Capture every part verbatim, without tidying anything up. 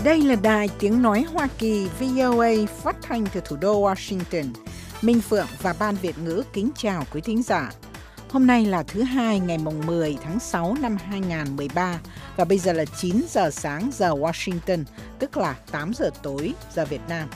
Đây là đài tiếng nói Hoa Kỳ vê o a phát thanh từ thủ đô Washington. Minh Phượng và Ban Việt ngữ kính chào quý thính giả. Hôm nay là thứ hai ngày mùng mười tháng sáu năm hai nghìn không trăm mười ba và bây giờ là chín giờ sáng giờ Washington, tức là tám giờ tối giờ Việt Nam.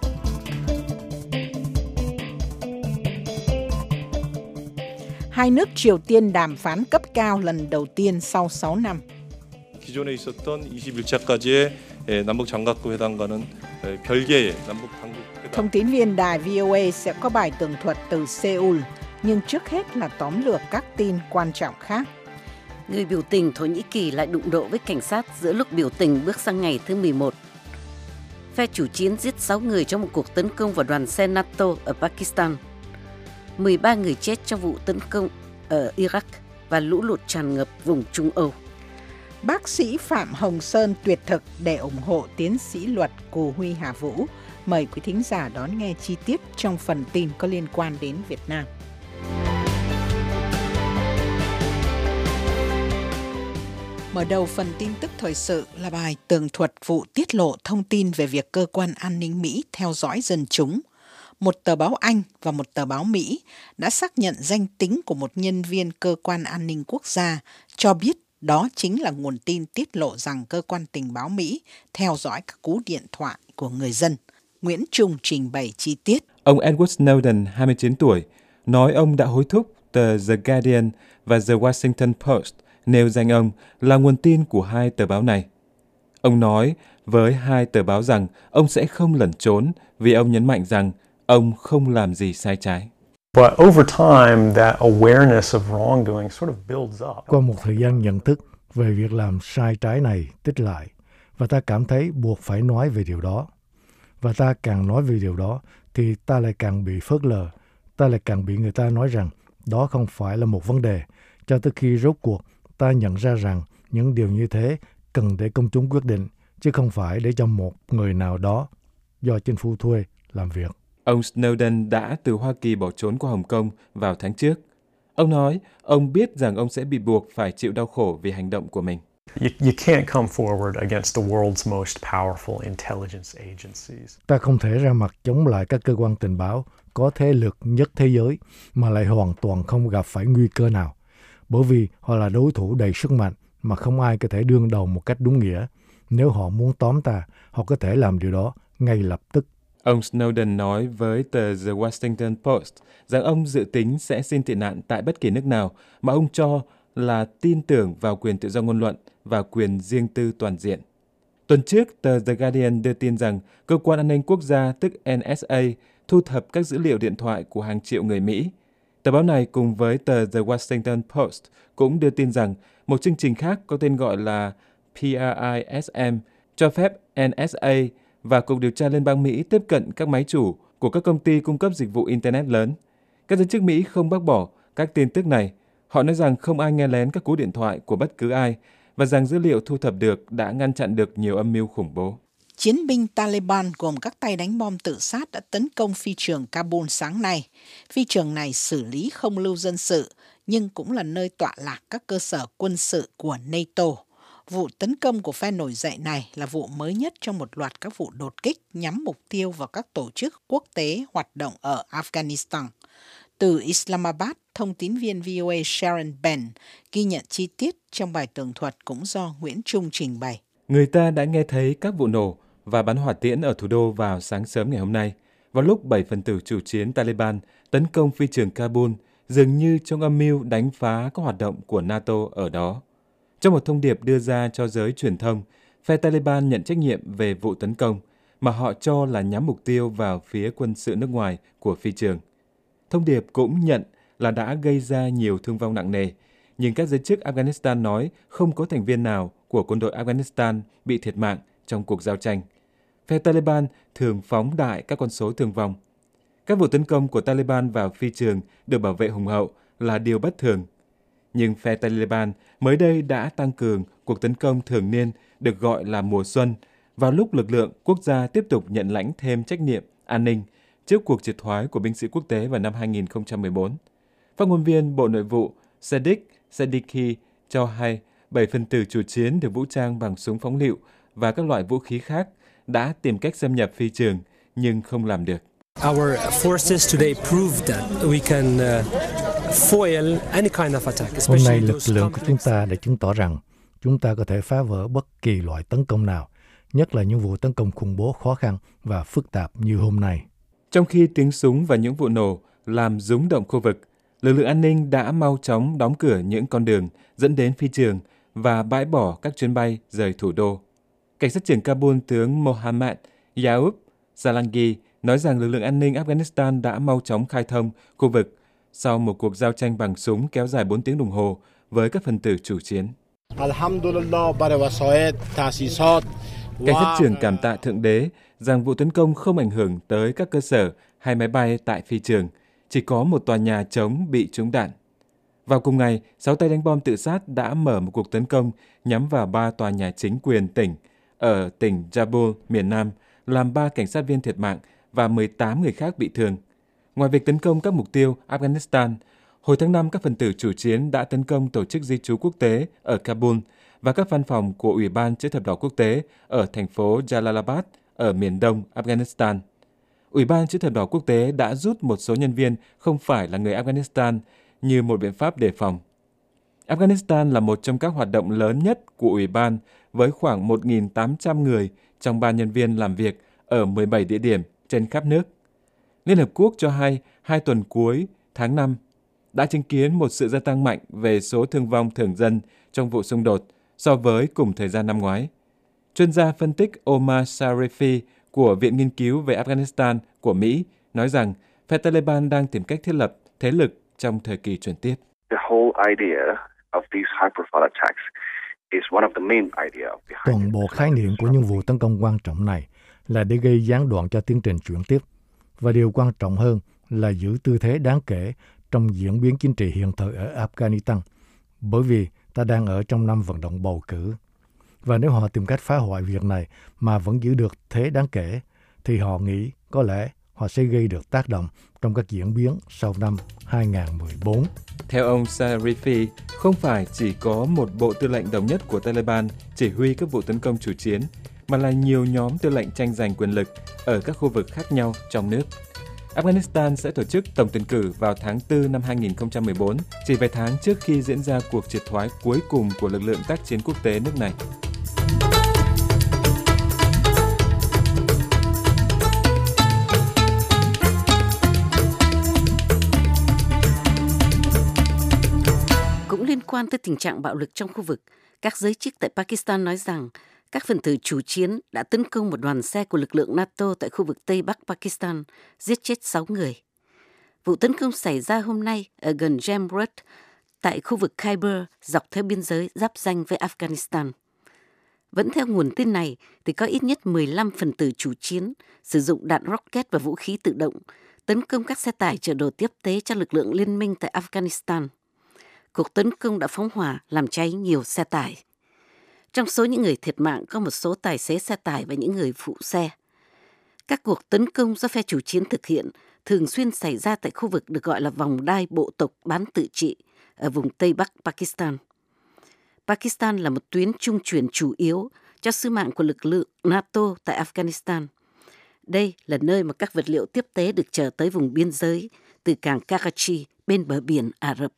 Hai nước Triều Tiên đàm phán cấp cao lần đầu tiên sau sáu năm. 기존에 있었던 이십일 차까지의 남북 장관급 회담과는 별개의 남북 당국 회담. Thông tín viên đài vê o a sẽ có bài tường thuật từ Seoul, nhưng trước hết là tóm lược các tin quan trọng khác. Người biểu tình Thổ Nhĩ Kỳ lại đụng độ với cảnh sát giữa lúc biểu tình bước sang ngày thứ mười một. Phe chủ chiến giết sáu người trong một cuộc tấn công vào đoàn xe NATO ở Pakistan. mười ba người chết trong vụ tấn công ở Iraq và lũ lụt tràn ngập vùng Trung Âu. Bác sĩ Phạm Hồng Sơn tuyệt thực để ủng hộ tiến sĩ luật Cù Huy Hà Vũ. Mời quý thính giả đón nghe chi tiết trong phần tin có liên quan đến Việt Nam. Mở đầu phần tin tức thời sự là bài tường thuật vụ tiết lộ thông tin về việc cơ quan an ninh Mỹ theo dõi dân chúng. Một tờ báo Anh và một tờ báo Mỹ đã xác nhận danh tính của một nhân viên cơ quan an ninh quốc gia, cho biết đó chính là nguồn tin tiết lộ rằng cơ quan tình báo Mỹ theo dõi các cú điện thoại của người dân. Nguyễn Trung trình bày chi tiết. Ông Edward Snowden, hai mươi chín tuổi, nói ông đã hối thúc tờ The Guardian và The Washington Post nêu danh ông là nguồn tin của hai tờ báo này. Ông nói với hai tờ báo rằng ông sẽ không lẩn trốn vì ông nhấn mạnh rằng ông không làm gì sai trái. But over time, that awareness of wrongdoing sort of builds up. Qua một thời gian nhận thức về việc làm sai trái này tích lại, và ta cảm thấy buộc phải nói về điều đó. Và ta càng nói về điều đó, thì ta lại càng bị phớt lờ, ta lại càng bị người ta nói rằng đó không phải là một vấn đề, cho tới khi rốt cuộc ta nhận ra rằng những điều như thế cần để công chúng quyết định, chứ không phải để cho một người nào đó do chính phủ thuê làm việc. Ông Snowden đã từ Hoa Kỳ bỏ trốn qua Hồng Kông vào tháng trước. Ông nói ông biết rằng ông sẽ bị buộc phải chịu đau khổ vì hành động của mình. You, you can't come forward against the world's most powerful intelligence agencies. Ta không thể ra mặt chống lại các cơ quan tình báo có thế lực nhất thế giới mà lại hoàn toàn không gặp phải nguy cơ nào, bởi vì họ là đối thủ đầy sức mạnh mà không ai có thể đương đầu một cách đúng nghĩa. Nếu họ muốn tóm ta, họ có thể làm điều đó ngay lập tức. Ông Snowden nói với tờ The Washington Post rằng ông dự tính sẽ xin tị nạn tại bất kỳ nước nào mà ông cho là tin tưởng vào quyền tự do ngôn luận và quyền riêng tư toàn diện. Tuần trước, tờ The Guardian đưa tin rằng Cơ quan An ninh Quốc gia, tức N S A, thu thập các dữ liệu điện thoại của hàng triệu người Mỹ. Tờ báo này cùng với tờ The Washington Post cũng đưa tin rằng một chương trình khác có tên gọi là P R I S M cho phép N S A và Cục Điều tra Liên bang Mỹ tiếp cận các máy chủ của các công ty cung cấp dịch vụ Internet lớn. Các giới chức Mỹ không bác bỏ các tin tức này. Họ nói rằng không ai nghe lén các cú điện thoại của bất cứ ai và rằng dữ liệu thu thập được đã ngăn chặn được nhiều âm mưu khủng bố. Chiến binh Taliban gồm các tay đánh bom tự sát đã tấn công phi trường Kabul sáng nay. Phi trường này xử lý không lưu dân sự, nhưng cũng là nơi tọa lạc các cơ sở quân sự của NATO. Vụ tấn công của phe nổi dậy này là vụ mới nhất trong một loạt các vụ đột kích nhắm mục tiêu vào các tổ chức quốc tế hoạt động ở Afghanistan. Từ Islamabad, thông tín viên vê o a Sharon Ben ghi nhận chi tiết trong bài tường thuật cũng do Nguyễn Trung trình bày. Người ta đã nghe thấy các vụ nổ và bắn hỏa tiễn ở thủ đô vào sáng sớm ngày hôm nay, vào lúc bảy phần tử chủ chiến Taliban tấn công phi trường Kabul, dường như trong âm mưu đánh phá các hoạt động của NATO ở đó. Trong một thông điệp đưa ra cho giới truyền thông, phe Taliban nhận trách nhiệm về vụ tấn công mà họ cho là nhắm mục tiêu vào phía quân sự nước ngoài của phi trường. Thông điệp cũng nhận là đã gây ra nhiều thương vong nặng nề, nhưng các giới chức Afghanistan nói không có thành viên nào của quân đội Afghanistan bị thiệt mạng trong cuộc giao tranh. Phe Taliban thường phóng đại các con số thương vong. Các vụ tấn công của Taliban vào phi trường được bảo vệ hùng hậu là điều bất thường. Nhưng phe Taliban mới đây đã tăng cường cuộc tấn công thường niên được gọi là mùa xuân, vào lúc lực lượng quốc gia tiếp tục nhận lãnh thêm trách nhiệm an ninh trước cuộc triệt thoái của binh sĩ quốc tế vào năm hai nghìn không trăm mười bốn. Phát ngôn viên Bộ Nội vụ Sadiq Siddiqui cho hay bảy phần tử chủ chiến được vũ trang bằng súng phóng lựu và các loại vũ khí khác đã tìm cách xâm nhập phi trường nhưng không làm được. Our forces today proved that we can foil any kind of attack. Hôm nay lực lượng của chúng ta đã chứng tỏ rằng chúng ta có thể phá vỡ bất kỳ loại tấn công nào, nhất là những vụ tấn công khủng bố khó khăn và phức tạp như hôm nay. Trong khi tiếng súng và những vụ nổ làm rúng động khu vực, lực lượng an ninh đã mau chóng đóng cửa những con đường dẫn đến phi trường và bãi bỏ các chuyến bay rời thủ đô. Cảnh sát trưởng Kabul tướng Mohammad Yaoub Salangi nói rằng lực lượng an ninh Afghanistan đã mau chóng khai thông khu vực sau một cuộc giao tranh bằng súng kéo dài bốn tiếng đồng hồ với các phần tử chủ chiến. Cảnh sát trưởng cảm tạ Thượng Đế rằng vụ tấn công không ảnh hưởng tới các cơ sở hay máy bay tại phi trường, chỉ có một tòa nhà trống bị trúng đạn. Vào cùng ngày, sáu tay đánh bom tự sát đã mở một cuộc tấn công nhắm vào ba tòa nhà chính quyền tỉnh ở tỉnh Kabul, miền Nam, làm ba cảnh sát viên thiệt mạng và mười tám người khác bị thương. Ngoài việc tấn công các mục tiêu Afghanistan, hồi tháng năm các phần tử chủ chiến đã tấn công tổ chức di trú quốc tế ở Kabul và các văn phòng của Ủy ban Chữ thập đỏ quốc tế ở thành phố Jalalabad ở miền đông Afghanistan. Ủy ban Chữ thập đỏ quốc tế đã rút một số nhân viên không phải là người Afghanistan như một biện pháp đề phòng. Afghanistan là một trong các hoạt động lớn nhất của Ủy ban với khoảng một nghìn tám trăm người trong ba nhân viên làm việc ở mười bảy địa điểm trên khắp nước. Liên Hợp Quốc cho hay hai tuần cuối tháng năm đã chứng kiến một sự gia tăng mạnh về số thương vong thường dân trong vụ xung đột so với cùng thời gian năm ngoái. Chuyên gia phân tích Omar Sharifi của Viện Nghiên cứu về Afghanistan của Mỹ nói rằng phe Taliban đang tìm cách thiết lập thế lực trong thời kỳ chuyển tiếp. Toàn bộ khái niệm của những vụ tấn công quan trọng này là để gây gián đoạn cho tiến trình chuyển tiếp. Và điều quan trọng hơn là giữ tư thế đáng kể trong diễn biến chính trị hiện thời ở Afghanistan, bởi vì ta đang ở trong năm vận động bầu cử. Và nếu họ tìm cách phá hoại việc này mà vẫn giữ được thế đáng kể, thì họ nghĩ có lẽ họ sẽ gây được tác động trong các diễn biến sau năm hai nghìn không trăm mười bốn. Theo ông Sharifi, không phải chỉ có một bộ tư lệnh đồng nhất của Taliban chỉ huy các vụ tấn công chủ chiến, mà là nhiều nhóm tư lệnh tranh giành quyền lực ở các khu vực khác nhau trong nước. Afghanistan sẽ tổ chức tổng tuyển cử vào tháng tư năm hai nghìn không trăm mười bốn, chỉ vài tháng trước khi diễn ra cuộc triệt thoái cuối cùng của lực lượng tác chiến quốc tế nước này. Cũng liên quan tới tình trạng bạo lực trong khu vực, các giới chức tại Pakistan nói rằng các phần tử chủ chiến đã tấn công một đoàn xe của lực lượng NATO tại khu vực Tây Bắc Pakistan, giết chết sáu người. Vụ tấn công xảy ra hôm nay ở gần Jamrud, tại khu vực Khyber, dọc theo biên giới giáp ranh với Afghanistan. Vẫn theo nguồn tin này, thì có ít nhất mười lăm phần tử chủ chiến sử dụng đạn rocket và vũ khí tự động tấn công các xe tải chở đồ tiếp tế cho lực lượng liên minh tại Afghanistan. Cuộc tấn công đã phóng hỏa làm cháy nhiều xe tải. Trong số những người thiệt mạng có một số tài xế xe tải và những người phụ xe. Các cuộc tấn công do phe chủ chiến thực hiện thường xuyên xảy ra tại khu vực được gọi là vòng đai bộ tộc bán tự trị ở vùng Tây Bắc Pakistan. Pakistan là một tuyến trung chuyển chủ yếu cho sứ mạng của lực lượng NATO tại Afghanistan. Đây là nơi mà các vật liệu tiếp tế được chở tới vùng biên giới từ cảng Karachi bên bờ biển Ả Rập.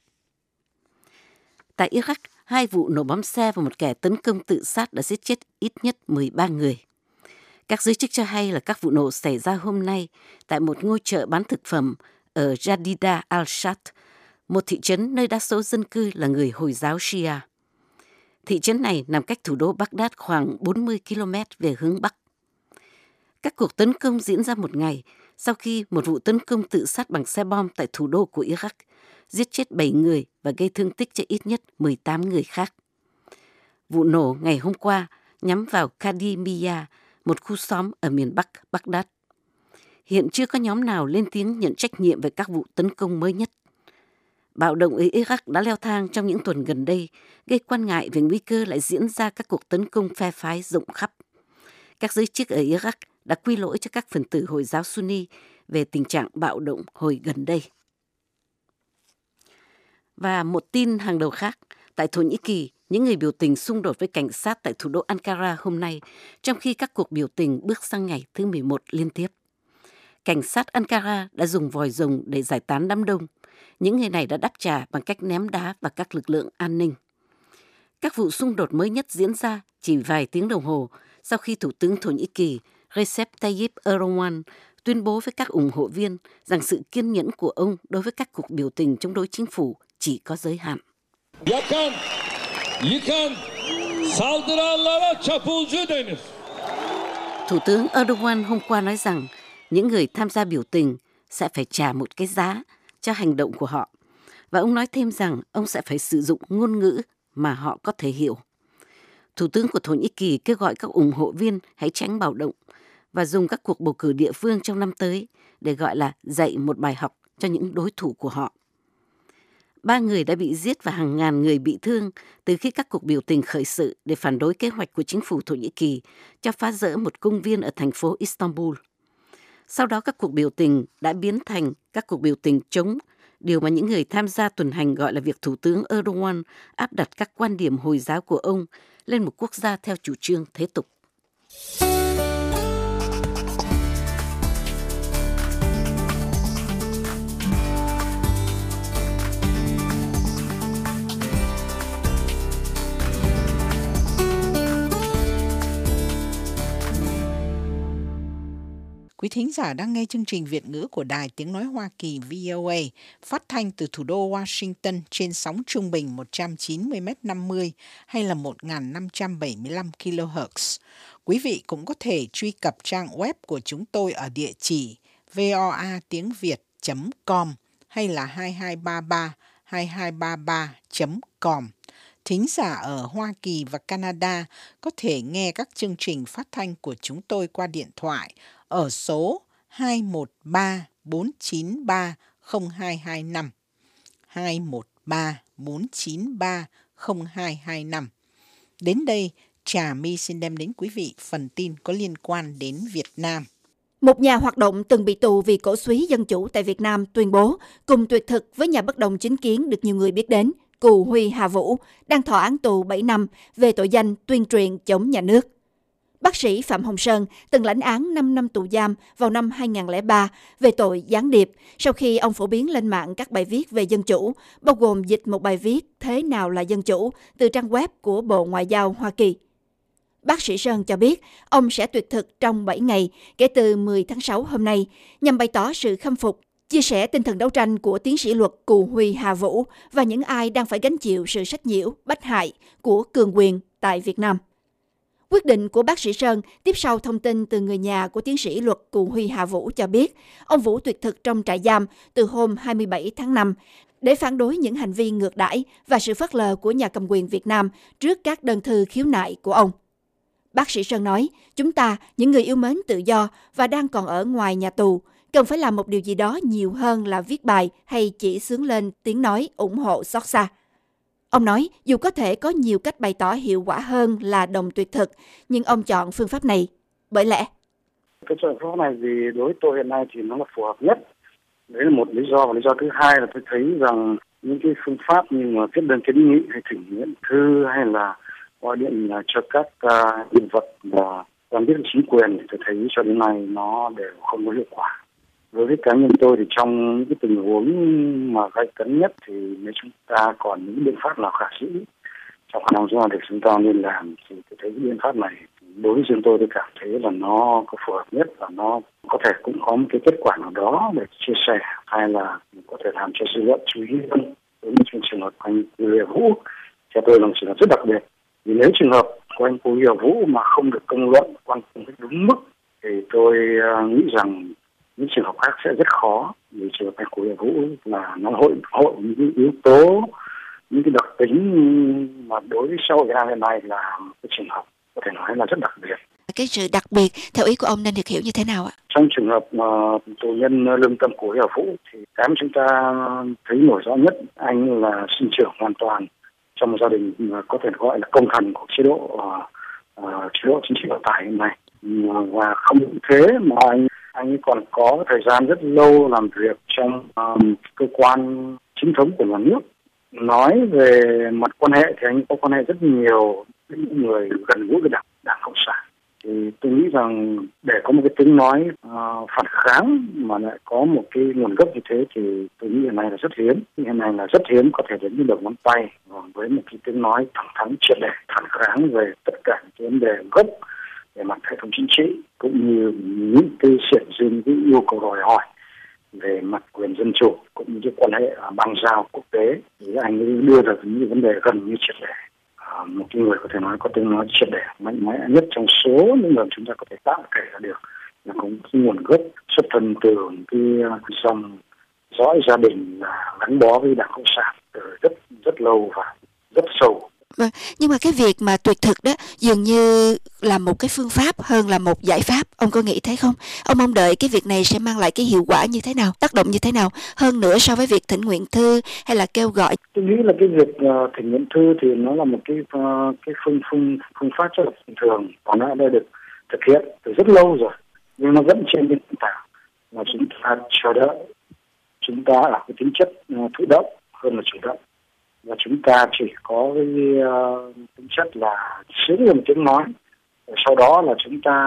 Tại Iraq, hai vụ nổ bom xe và một kẻ tấn công tự sát đã giết chết ít nhất mười ba người. Các giới chức cho hay là các vụ nổ xảy ra hôm nay tại một ngôi chợ bán thực phẩm ở Jadida al-Shad, một thị trấn nơi đa số dân cư là người Hồi giáo Shia. Thị trấn này nằm cách thủ đô Baghdad khoảng bốn mươi ki lô mét về hướng Bắc. Các cuộc tấn công diễn ra một ngày sau khi một vụ tấn công tự sát bằng xe bom tại thủ đô của Iraq giết chết bảy người và gây thương tích cho ít nhất mười tám người khác. Vụ nổ ngày hôm qua nhắm vào Kadimiyah, một khu xóm ở miền Bắc Baghdad. Hiện chưa có nhóm nào lên tiếng nhận trách nhiệm về các vụ tấn công mới nhất. Bạo động ở Iraq đã leo thang trong những tuần gần đây, gây quan ngại về nguy cơ lại diễn ra các cuộc tấn công phe phái rộng khắp. Các giới chức ở Iraq đã quy lỗi cho các phần tử Hồi giáo Sunni về tình trạng bạo động hồi gần đây. Và một tin hàng đầu khác, Tại Thổ Nhĩ Kỳ, những người biểu tình xung đột với cảnh sát tại thủ đô Ankara hôm nay, trong khi các cuộc biểu tình bước sang ngày thứ mười một liên tiếp. Cảnh sát Ankara đã dùng vòi rồng để giải tán đám đông. Những người này đã đáp trả bằng cách ném đá vào các lực lượng an ninh. Các vụ xung đột mới nhất diễn ra chỉ vài tiếng đồng hồ sau khi Thủ tướng Thổ Nhĩ Kỳ Recep Tayyip Erdogan tuyên bố với các ủng hộ viên rằng sự kiên nhẫn của ông đối với các cuộc biểu tình chống đối chính phủ chỉ có giới hạn. Yakan, yıkan, saldıranlara çapulcu denir. Thủ tướng Erdogan hôm qua nói rằng những người tham gia biểu tình sẽ phải trả một cái giá cho hành động của họ. Và ông nói thêm rằng ông sẽ phải sử dụng ngôn ngữ mà họ có thể hiểu. Thủ tướng của Thổ Nhĩ Kỳ kêu gọi các ủng hộ viên hãy tránh bạo động và dùng các cuộc bầu cử địa phương trong năm tới để gọi là dạy một bài học cho những đối thủ của họ. Ba người đã bị giết và hàng ngàn người bị thương từ khi các cuộc biểu tình khởi sự để phản đối kế hoạch của chính phủ Thổ Nhĩ Kỳ cho phá rỡ một công viên ở thành phố Istanbul. Sau đó các cuộc biểu tình đã biến thành các cuộc biểu tình chống, điều mà những người tham gia tuần hành gọi là việc Thủ tướng Erdogan áp đặt các quan điểm Hồi giáo của ông lên một quốc gia theo chủ trương thế tục. Quý thính giả đang nghe chương trình Việt ngữ của Đài Tiếng Nói Hoa Kỳ V O A, phát thanh từ thủ đô Washington trên sóng trung bình một trăm chín mươi mét năm mươi hay là một nghìn năm trăm bảy mươi lăm ki lô héc. Quý vị cũng có thể truy cập trang web của chúng tôi ở địa chỉ voa tiếng việt chấm com hay là hai hai ba ba hai hai ba ba chấm com. Thính giả ở Hoa Kỳ và Canada có thể nghe các chương trình phát thanh của chúng tôi qua điện thoại ở số hai một ba bốn chín ba không hai hai năm, hai một ba bốn chín ba không hai hai năm. Đến đây, Trà My xin đem đến quý vị phần tin có liên quan đến Việt Nam. Một nhà hoạt động từng bị tù vì cổ súy dân chủ tại Việt Nam tuyên bố cùng tuyệt thực với nhà bất đồng chính kiến được nhiều người biết đến, Cù Huy Hà Vũ, đang thọ án tù bảy năm về tội danh tuyên truyền chống nhà nước. Bác sĩ Phạm Hồng Sơn từng lãnh án năm năm tù giam vào năm hai không không ba về tội gián điệp sau khi ông phổ biến lên mạng các bài viết về dân chủ, bao gồm dịch một bài viết Thế nào là dân chủ từ trang web của Bộ Ngoại giao Hoa Kỳ. Bác sĩ Sơn cho biết ông sẽ tuyệt thực trong bảy ngày kể từ mười tháng sáu hôm nay nhằm bày tỏ sự khâm phục, chia sẻ tinh thần đấu tranh của tiến sĩ luật Cù Huy Hà Vũ và những ai đang phải gánh chịu sự sách nhiễu, bách hại của cường quyền tại Việt Nam. Quyết định của bác sĩ Sơn tiếp sau thông tin từ người nhà của tiến sĩ luật Cù Huy Hà Vũ cho biết ông Vũ tuyệt thực trong trại giam từ hôm hai mươi bảy tháng năm để phản đối những hành vi ngược đãi và sự phớt lờ của nhà cầm quyền Việt Nam trước các đơn thư khiếu nại của ông. Bác sĩ Sơn nói, chúng ta, những người yêu mến tự do và đang còn ở ngoài nhà tù, cần phải làm một điều gì đó nhiều hơn là viết bài hay chỉ xướng lên tiếng nói ủng hộ xót xa. Ông nói, dù có thể có nhiều cách bày tỏ hiệu quả hơn là đồng tuyệt thực, nhưng ông chọn phương pháp này. Bởi lẽ, cái phương pháp này vì đối với tôi hiện nay thì nó là phù hợp nhất. Đấy là một lý do, và lý do thứ hai là tôi thấy rằng những cái phương pháp như mà viết đơn kiến nghị hay thỉnh nguyện thư hay là gọi điện cho các uh, nhân vật và quan chức chính quyền, tôi thấy cho đến nay nó đều không có hiệu quả. Đối với cá nhân tôi thì trong những cái tình huống mà gay cấn nhất thì nếu chúng ta còn những biện pháp nào khả dĩ trong khả năng do để chúng ta nên làm thì tôi thấy cái biện pháp này đối với riêng tôi tôi cảm thấy là nó có phù hợp nhất và nó có thể cũng có một cái kết quả nào đó để chia sẻ hay là có thể làm cho dư luận chú ý hơn. Đối với trường hợp anh Cù Huy Hà Vũ theo tôi là một trường hợp rất đặc biệt. Vì nếu trường hợp của anh Cù Huy Hà Vũ mà không được công luận quan tâm đúng mức thì tôi nghĩ rằng những trường hợp khác sẽ rất khó. Vì trường hợp anh Cù Huy Hà Vũ là nó hội hội những yếu tố, những cái đặc tính mà đối với xã hội Việt Nam hiện nay là cái trường hợp có thể nói là rất đặc biệt. Cái sự đặc biệt theo ý của ông nên được hiểu như thế nào ạ? Trong trường hợp mà tù nhân lương tâm Cù Huy Hà Vũ thì cái mà chúng ta thấy nổi rõ nhất, anh là sinh trưởng hoàn toàn trong một gia đình mà có thể gọi là công thần của chế độ uh, chế độ chính trị hiện tại hiện nay, và không những thế mà anh anh còn có thời gian rất lâu làm việc trong um, cơ quan chính thống của nhà nước, Nói về mặt quan hệ thì anh có quan hệ rất nhiều với những người gần gũi với đảng, đảng Cộng sản. Thì tôi nghĩ rằng để có một cái tiếng nói uh, phản kháng mà lại có một cái nguồn gốc như thế thì tôi nghĩ hiện nay là rất hiếm. Hiện nay là rất hiếm có thể đến những đầu ngón tay với một cái tiếng nói thẳng thắn triệt để phản kháng về tất cả những vấn đề gốc về mặt hệ thống chính trị cũng như những cái xiển duyên cái yêu cầu đòi hỏi về mặt quyền dân chủ cũng như cái quan hệ bang giao quốc tế. Thì anh ấy đưa ra những vấn đề gần như triệt để. À, một cái người có thể nói có tiếng nói triệt để mạnh mẽ nhất trong số những người chúng ta có thể tạm kể ra được là cũng cái nguồn gốc xuất thân từ cái dòng dõi gia đình là gắn bó với Đảng Cộng sản từ rất rất lâu và rất sâu. Vâng, nhưng mà cái việc mà tuyệt thực đó dường như là một cái phương pháp hơn là một giải pháp, ông có nghĩ thế không? Ông mong đợi cái việc này sẽ mang lại cái hiệu quả như thế nào, tác động như thế nào hơn nữa so với việc thỉnh nguyện thư hay là kêu gọi? Tôi nghĩ là cái việc uh, thỉnh nguyện thư thì nó là một cái uh, cái phương phương phương pháp rất là bình thường, còn nó đã được thực hiện từ rất lâu rồi, nhưng nó vẫn trên nền tảng là chúng ta chờ đợi, chúng ta ở cái tính chất uh, thụ động hơn là chủ động. Và chúng ta chỉ có cái uh, tính chất là sướng lên một tiếng nói, sau đó là chúng ta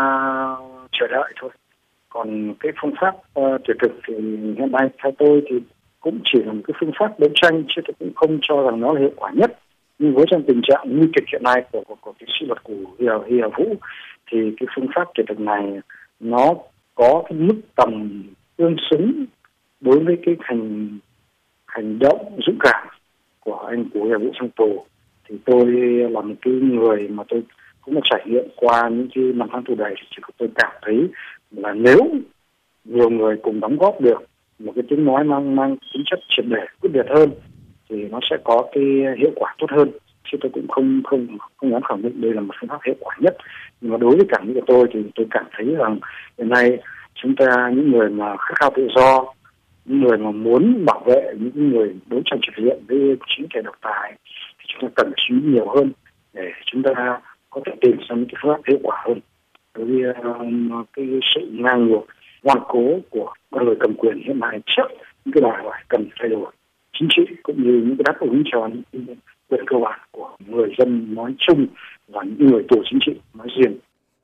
chờ đợi thôi. Còn cái phương pháp uh, tuyệt thực thì hiện nay theo tôi thì cũng chỉ là một cái phương pháp đấu tranh, chứ tôi cũng không cho rằng nó là hiệu quả nhất. Nhưng với trong tình trạng nguy kịch hiện nay của của, của cái sĩ luật của Hi Hà Vũ thì cái phương pháp tuyệt thực này nó có cái mức tầm tương xứng đối với cái hành hành động dũng cảm của anh Cù Huy Hà Vũ trong tù. Thì tôi là một cái người mà tôi cũng đã trải nghiệm qua những cái năm tháng tù đầy, thì chỉ có tôi cảm thấy là nếu nhiều người cùng đóng góp được một cái tiếng nói mang mang tính chất triệt để quyết liệt hơn thì nó sẽ có cái hiệu quả tốt hơn. Chứ tôi cũng không không không dám khẳng định đây là một phương pháp hiệu quả nhất. Nhưng mà đối với cảm nghĩ của tôi thì tôi cảm thấy rằng hiện nay chúng ta, những người mà khát khao tự do, những người mà muốn bảo vệ những người đấu tranh trực diện với chính kẻ độc tài thì chúng ta cần chú ý nhiều hơn để chúng ta có thể tìm ra những cái phương pháp hiệu quả hơn. Bởi vì uh, cái sự ngang ngược ngoan cố của con người cầm quyền hiện nay trước những cái đòi hỏi cần thay đổi chính trị cũng như những cái đáp ứng cho những quyền cơ bản của người dân nói chung và những người tù chính trị nói riêng.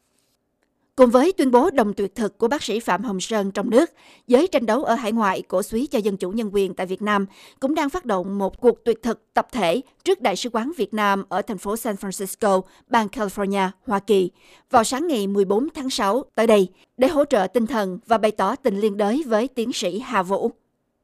Cùng với tuyên bố đồng tuyệt thực của bác sĩ Phạm Hồng Sơn trong nước, giới tranh đấu ở hải ngoại cổ súy cho dân chủ nhân quyền tại Việt Nam cũng đang phát động một cuộc tuyệt thực tập thể trước Đại sứ quán Việt Nam ở thành phố San Francisco, bang California, Hoa Kỳ, vào sáng ngày mười bốn tháng sáu tới đây để hỗ trợ tinh thần và bày tỏ tình liên đới với tiến sĩ Hà Vũ.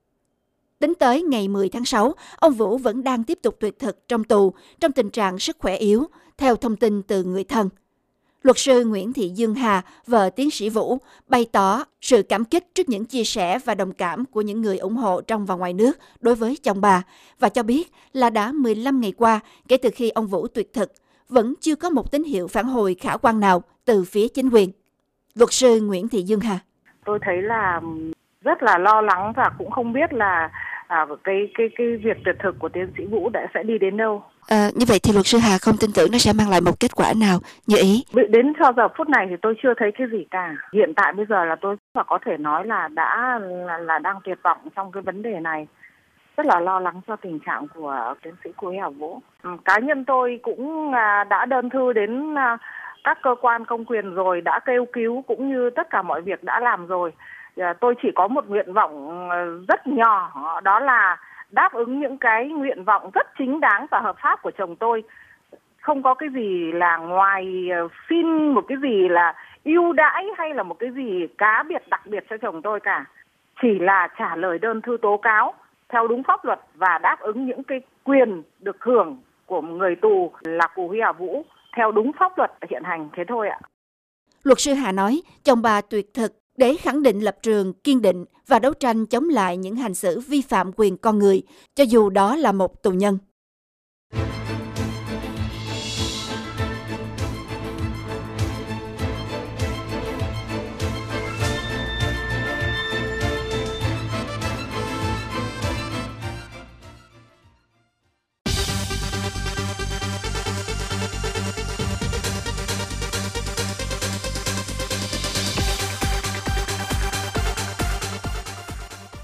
Tính tới ngày mười tháng sáu, ông Vũ vẫn đang tiếp tục tuyệt thực trong tù trong tình trạng sức khỏe yếu, theo thông tin từ người thân. Luật sư Nguyễn Thị Dương Hà, vợ tiến sĩ Vũ, bày tỏ sự cảm kích trước những chia sẻ và đồng cảm của những người ủng hộ trong và ngoài nước đối với chồng bà và cho biết là đã mười lăm ngày qua kể từ khi ông Vũ tuyệt thực, vẫn chưa có một tín hiệu phản hồi khả quan nào từ phía chính quyền. Luật sư Nguyễn Thị Dương Hà: Tôi thấy là rất là lo lắng và cũng không biết là à, cái cái cái việc tuyệt thực của tiến sĩ Vũ đã sẽ đi đến đâu. À, như vậy thì luật sư Hà không tin tưởng nó sẽ mang lại một kết quả nào như ý? Đến cho giờ phút này thì tôi chưa thấy cái gì cả. Hiện tại bây giờ là tôi và có thể nói là đã là, là đang tuyệt vọng trong cái vấn đề này. Rất là lo lắng cho tình trạng của tiến sĩ Cù Huy Hà Vũ. Ừ, cá nhân tôi cũng à, đã đơn thư đến à, các cơ quan công quyền rồi, đã kêu cứu cũng như tất cả mọi việc đã làm rồi. À, tôi chỉ có một nguyện vọng rất nhỏ, đó là đáp ứng những cái nguyện vọng rất chính đáng và hợp pháp của chồng tôi. Không có cái gì là ngoài xin một cái gì là ưu đãi hay là một cái gì cá biệt đặc biệt cho chồng tôi cả. Chỉ là trả lời đơn thư tố cáo theo đúng pháp luật và đáp ứng những cái quyền được hưởng của người tù là Cù Huy Hà Vũ theo đúng pháp luật hiện hành, thế thôi ạ. Luật sư Hà nói chồng bà tuyệt thực để khẳng định lập trường kiên định và đấu tranh chống lại những hành xử vi phạm quyền con người, cho dù đó là một tù nhân.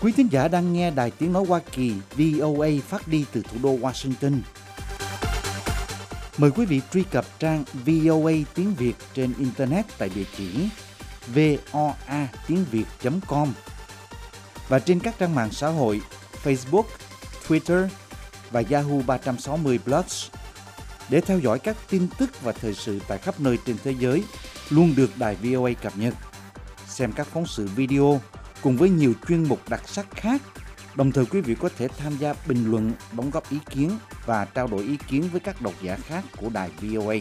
Quý thính giả đang nghe Đài Tiếng Nói Hoa Kỳ vê o a phát đi từ thủ đô Washington. Mời quý vị truy cập trang vê o a tiếng Việt trên Internet tại địa chỉ voa tiếng việt chấm com và trên các trang mạng xã hội Facebook, Twitter và Yahoo ba sáu không Plus để theo dõi các tin tức và thời sự tại khắp nơi trên thế giới luôn được Đài vê o a cập nhật. Xem các phóng sự video cùng với nhiều chuyên mục đặc sắc khác. Đồng thời quý vị có thể tham gia bình luận, đóng góp ý kiến và trao đổi ý kiến với các độc giả khác của Đài vê o a.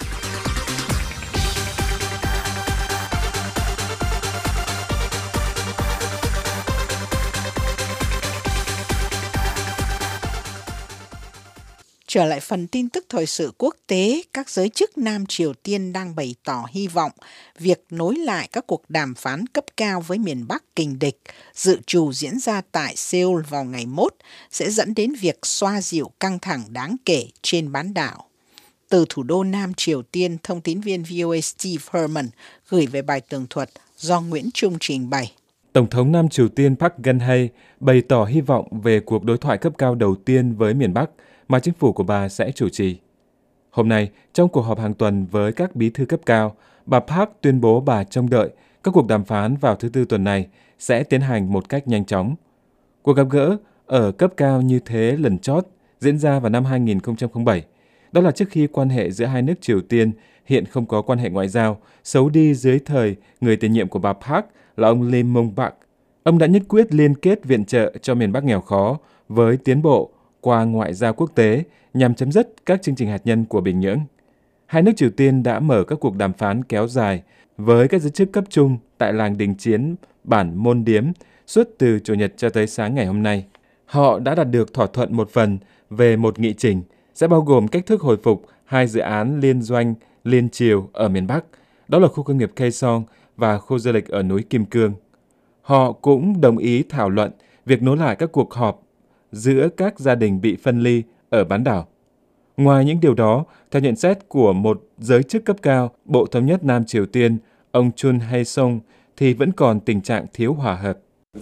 Trở lại phần tin tức thời sự quốc tế, các giới chức Nam Triều Tiên đang bày tỏ hy vọng việc nối lại các cuộc đàm phán cấp cao với miền Bắc kình địch dự trù diễn ra tại Seoul vào ngày mốt sẽ dẫn đến việc xoa dịu căng thẳng đáng kể trên bán đảo. Từ thủ đô Nam Triều Tiên, thông tín viên vê o a Steve Herman gửi về bài tường thuật do Nguyễn Trung trình bày. Tổng thống Nam Triều Tiên Park Geun-hye bày tỏ hy vọng về cuộc đối thoại cấp cao đầu tiên với miền Bắc mà chính phủ của bà sẽ chủ trì. Hôm nay, trong cuộc họp hàng tuần với các bí thư cấp cao, bà Park tuyên bố bà trông đợi các cuộc đàm phán vào thứ Tư tuần này sẽ tiến hành một cách nhanh chóng. Cuộc gặp gỡ ở cấp cao như thế lần chót diễn ra vào năm hai nghìn không trăm lẻ bảy. Đó là trước khi quan hệ giữa hai nước Triều Tiên hiện không có quan hệ ngoại giao, xấu đi dưới thời người tiền nhiệm của bà Park là ông Lee Myung-bak. Ông đã nhất quyết liên kết viện trợ cho miền Bắc nghèo khó với tiến bộ qua ngoại giao quốc tế nhằm chấm dứt các chương trình hạt nhân của Bình Nhưỡng. Hai nước Triều Tiên đã mở các cuộc đàm phán kéo dài với các giới chức cấp trung tại làng đình chiến bản Môn Điếm suốt từ Chủ nhật cho tới sáng ngày hôm nay. Họ đã đạt được thỏa thuận một phần về một nghị trình sẽ bao gồm cách thức hồi phục hai dự án liên doanh liên triều ở miền Bắc, đó là khu công nghiệp Kaesong và khu du lịch ở núi Kim Cương. Họ cũng đồng ý thảo luận việc nối lại các cuộc họp giữa các gia đình bị phân ly ở bán đảo. Ngoài những điều đó, theo nhận xét của một giới chức cấp cao Bộ Thống nhất Nam Triều Tiên, ông Chun Hae-sung, thì vẫn còn tình trạng thiếu hòa hợp.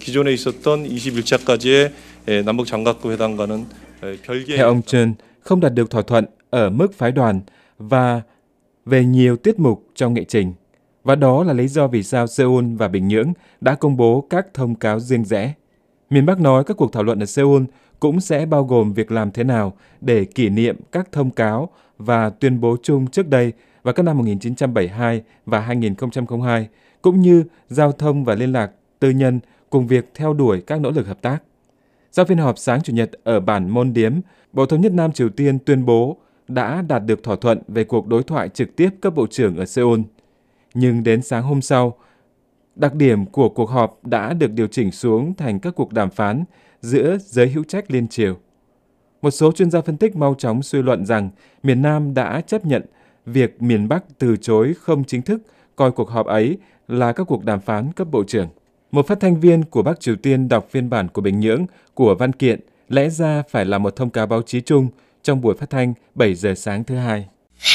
Theo ông Chun, không đạt được thỏa thuận ở mức phái đoàn và về nhiều tiết mục trong nghị trình. Và đó là lý do vì sao Seoul và Bình Nhưỡng đã công bố các thông cáo riêng rẽ. Miền Bắc nói các cuộc thảo luận ở Seoul cũng sẽ bao gồm việc làm thế nào để kỷ niệm các thông cáo và tuyên bố chung trước đây vào các năm một nghìn chín trăm bảy mươi hai và hai nghìn không trăm lẻ hai, cũng như giao thông và liên lạc tư nhân cùng việc theo đuổi các nỗ lực hợp tác. Sau phiên họp sáng Chủ nhật ở bản Môn Điếm, Bộ Thống nhất Nam Triều Tiên tuyên bố đã đạt được thỏa thuận về cuộc đối thoại trực tiếp cấp bộ trưởng ở Seoul. Nhưng đến sáng hôm sau, đặc điểm của cuộc họp đã được điều chỉnh xuống thành các cuộc đàm phán giữa giới hữu trách liên triều. Một số chuyên gia phân tích mau chóng suy luận rằng miền Nam đã chấp nhận việc miền Bắc từ chối không chính thức coi cuộc họp ấy là các cuộc đàm phán cấp bộ trưởng. Một phát thanh viên của Bắc Triều Tiên đọc phiên bản của Bình Nhưỡng của văn kiện lẽ ra phải là một thông cáo báo chí chung trong buổi phát thanh bảy giờ sáng thứ Hai.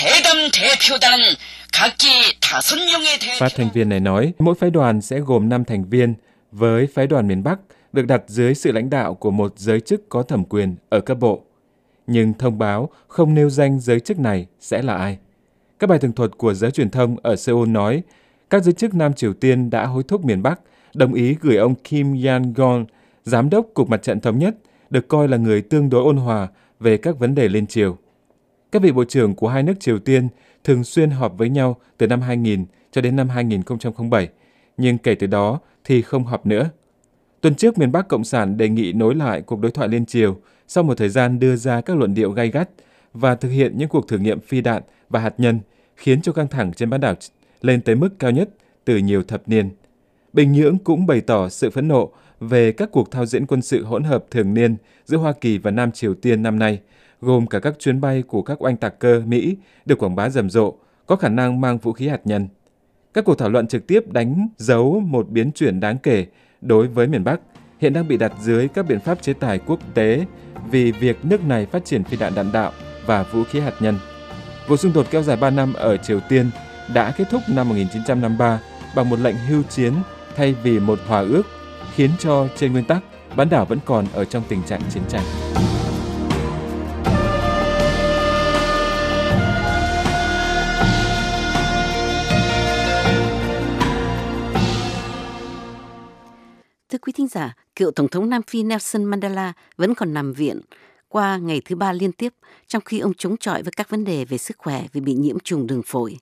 Phát thanh viên này nói mỗi phái đoàn sẽ gồm năm thành viên, với phái đoàn miền Bắc được đặt dưới sự lãnh đạo của một giới chức có thẩm quyền ở cấp bộ. Nhưng thông báo không nêu danh giới chức này sẽ là ai. Các bài tường thuật của giới truyền thông ở Seoul nói các giới chức Nam Triều Tiên đã hối thúc miền Bắc đồng ý gửi ông Kim Yang-gon, giám đốc Cục Mặt trận Thống nhất, được coi là người tương đối ôn hòa về các vấn đề liên triều. Các vị bộ trưởng của hai nước Triều Tiên thường xuyên họp với nhau từ năm hai nghìn cho đến năm hai nghìn không trăm lẻ bảy, nhưng kể từ đó thì không họp nữa. Tuần trước, miền Bắc Cộng sản đề nghị nối lại cuộc đối thoại liên triều sau một thời gian đưa ra các luận điệu gay gắt và thực hiện những cuộc thử nghiệm phi đạn và hạt nhân, khiến cho căng thẳng trên bán đảo lên tới mức cao nhất từ nhiều thập niên. Bình Nhưỡng cũng bày tỏ sự phẫn nộ về các cuộc thao diễn quân sự hỗn hợp thường niên giữa Hoa Kỳ và Nam Triều Tiên năm nay, gồm cả các chuyến bay của các oanh tạc cơ Mỹ được quảng bá rầm rộ, có khả năng mang vũ khí hạt nhân. Các cuộc thảo luận trực tiếp đánh dấu một biến chuyển đáng kể đối với miền Bắc, hiện đang bị đặt dưới các biện pháp chế tài quốc tế vì việc nước này phát triển phi đạn đạn đạo và vũ khí hạt nhân. Vụ xung đột kéo dài ba năm ở Triều Tiên đã kết thúc năm một nghìn chín trăm năm mươi ba bằng một lệnh hưu chiến thay vì một hòa ước khiến cho trên nguyên tắc bán đảo vẫn còn ở trong tình trạng chiến tranh. Thưa quý thính giả, cựu Tổng thống Nam Phi Nelson Mandela vẫn còn nằm viện qua ngày thứ ba liên tiếp, trong khi ông chống chọi với các vấn đề về sức khỏe vì bị nhiễm trùng đường phổi.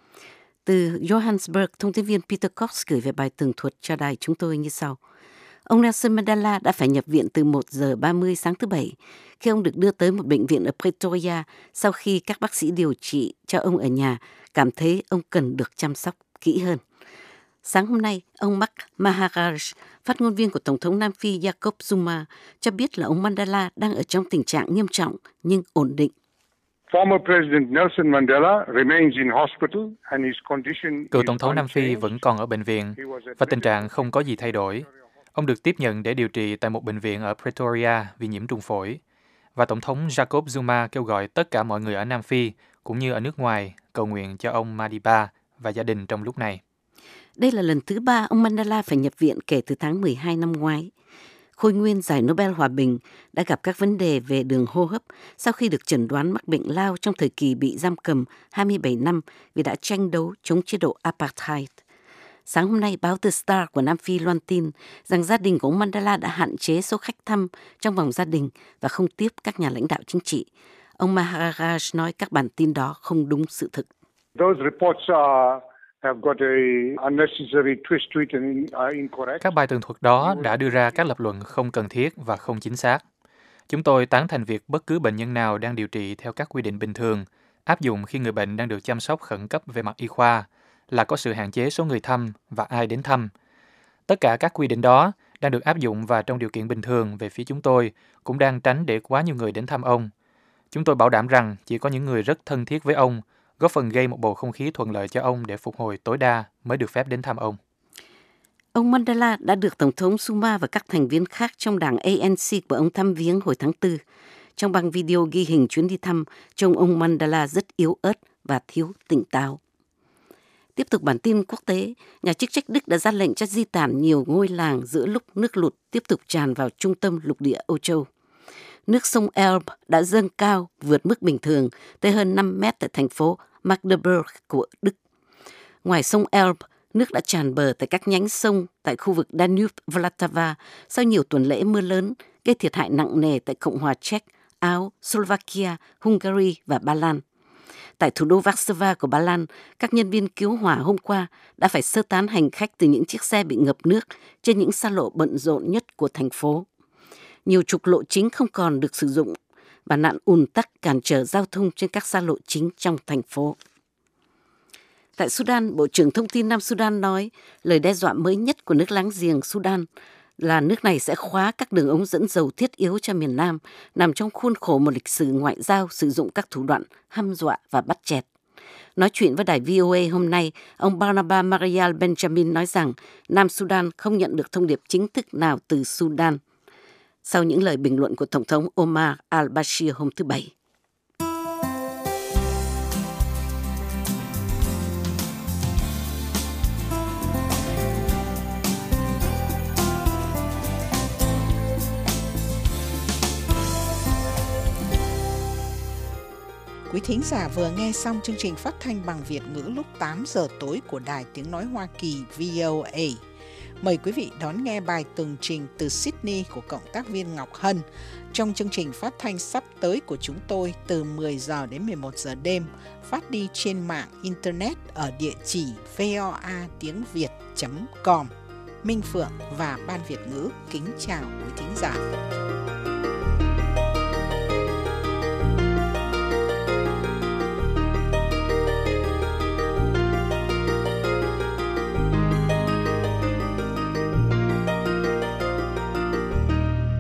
Từ Johannesburg, thông tin viên Peter Cox gửi về bài tường thuật cho đài chúng tôi như sau. Ông Nelson Mandela đã phải nhập viện từ một giờ ba mươi sáng thứ Bảy, khi ông được đưa tới một bệnh viện ở Pretoria sau khi các bác sĩ điều trị cho ông ở nhà cảm thấy ông cần được chăm sóc kỹ hơn. Sáng hôm nay, ông Mark Maharaj, phát ngôn viên của Tổng thống Nam Phi Jacob Zuma, cho biết là ông Mandela đang ở trong tình trạng nghiêm trọng nhưng ổn định. Former President Nelson Mandela remains in hospital and his condition. Cựu Tổng thống Nam Phi vẫn còn ở bệnh viện và tình trạng không có gì thay đổi. Ông được tiếp nhận để điều trị tại một bệnh viện ở Pretoria vì nhiễm trùng phổi. Và Tổng thống Jacob Zuma kêu gọi tất cả mọi người ở Nam Phi cũng như ở nước ngoài cầu nguyện cho ông Madiba và gia đình trong lúc này. Đây là lần thứ ba ông Mandela phải nhập viện kể từ tháng mười hai năm ngoái. Khôi nguyên giải Nobel Hòa bình đã gặp các vấn đề về đường hô hấp sau khi được chẩn đoán mắc bệnh lao trong thời kỳ bị giam cầm hai mươi bảy năm vì đã tranh đấu chống chế độ apartheid. Sáng hôm nay, báo The Star của Nam Phi loan tin rằng gia đình của ông Mandela đã hạn chế số khách thăm trong vòng gia đình và không tiếp các nhà lãnh đạo chính trị. Ông Maharaj nói các bản tin đó không đúng sự thực. Those reports are have got a unnecessary twist to it and are incorrect. Các bài tường thuật đó đã đưa ra các lập luận không cần thiết và không chính xác. Chúng tôi tán thành việc bất cứ bệnh nhân nào đang điều trị theo các quy định bình thường, áp dụng khi người bệnh đang được chăm sóc khẩn cấp về mặt y khoa, là có sự hạn chế số người thăm và ai đến thăm. Tất cả các quy định đó đang được áp dụng và trong điều kiện bình thường về phía chúng tôi cũng đang tránh để quá nhiều người đến thăm ông. Chúng tôi bảo đảm rằng chỉ có những người rất thân thiết với ông, góp phần gây một bầu không khí thuận lợi cho ông để phục hồi tối đa mới được phép đến thăm ông. Ông Mandela đã được Tổng thống Zuma và các thành viên khác trong đảng A N C của ông thăm viếng hồi tháng tư. Trong băng video ghi hình chuyến đi thăm, trông ông Mandela rất yếu ớt và thiếu tỉnh táo. Tiếp tục bản tin quốc tế, nhà chức trách Đức đã ra lệnh cho di tản nhiều ngôi làng giữa lúc nước lụt tiếp tục tràn vào trung tâm lục địa Âu Châu. Nước sông Elbe đã dâng cao vượt mức bình thường tới hơn năm mét tại thành phố Magdeburg của Đức. Ngoài sông Elbe, nước đã tràn bờ tại các nhánh sông tại khu vực Danube Vltava sau nhiều tuần lễ mưa lớn, gây thiệt hại nặng nề tại Cộng hòa Czech, Áo, Slovakia, Hungary và Ba Lan. Tại thủ đô Warsaw của Ba Lan, các nhân viên cứu hỏa hôm qua đã phải sơ tán hành khách từ những chiếc xe bị ngập nước trên những xa lộ bận rộn nhất của thành phố. Nhiều trục lộ chính không còn được sử dụng và nạn ùn tắc cản trở giao thông trên các xa lộ chính trong thành phố. Tại Sudan, Bộ trưởng Thông tin Nam Sudan nói lời đe dọa mới nhất của nước láng giềng Sudan là nước này sẽ khóa các đường ống dẫn dầu thiết yếu cho miền Nam, nằm trong khuôn khổ một lịch sử ngoại giao sử dụng các thủ đoạn hăm dọa và bắt chẹt. Nói chuyện với đài V O A hôm nay, ông Barnaba Marial Benjamin nói rằng Nam Sudan không nhận được thông điệp chính thức nào từ Sudan, sau những lời bình luận của Tổng thống Omar al-Bashir hôm thứ Bảy. Quý thính giả vừa nghe xong chương trình phát thanh bằng Việt ngữ lúc tám giờ tối của Đài Tiếng Nói Hoa Kỳ V O A. Mời quý vị đón nghe bài tường trình từ Sydney của cộng tác viên Ngọc Hân trong chương trình phát thanh sắp tới của chúng tôi từ mười giờ đến mười một giờ đêm, phát đi trên mạng Internet ở địa chỉ voa tiếng việt chấm com. Minh Phượng và Ban Việt ngữ kính chào quý thính giả.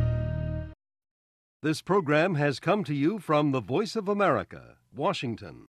This program has come to you from the Voice of America, Washington.